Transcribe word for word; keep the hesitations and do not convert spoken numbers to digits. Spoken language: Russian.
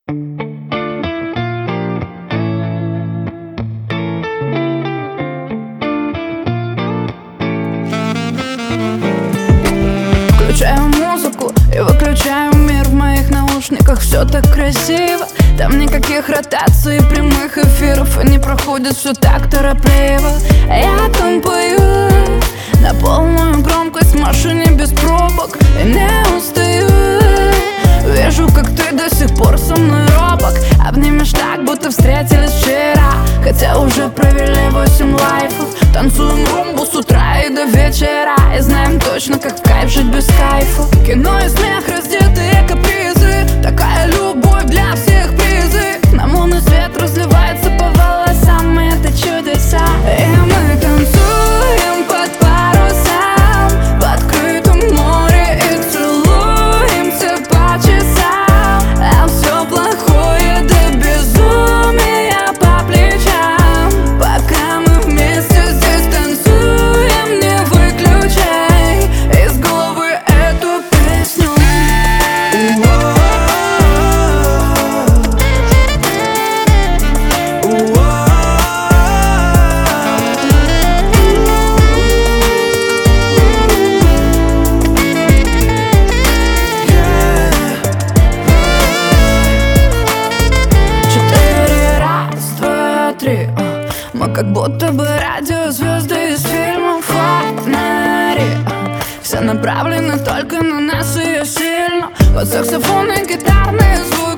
Включаю музыку и выключаю мир. В моих наушниках все так красиво. Там никаких ротаций, прямых эфиров, они проходят все так торопливо. Я там пою на полную громкость в машине без пробок и не устаю. Вижу, как ты до сих пор со мной робок. Обнимешь так, будто встретились вчера, хотя уже провели восемь лайфов. Танцуем румбу с утра и до вечера, и знаем точно, как в кайф жить без кайфа. Кино и смех, раздетые капризы, такая любовь для всех призы. Нам лунный свет разливается по волосам, и это чудеса. И мы танцуем под парусам в открытом море и целуемся по часам. А все плохое до безумия по плечам. Пока мы вместе здесь танцуем, не выключай из головы эту песню. Четыре, раз, два, три. Мы как будто бы радиозвезды из фильмов. Фонари все направлены только на нас, и я сильно. Вот саксофон и гитарные звуки.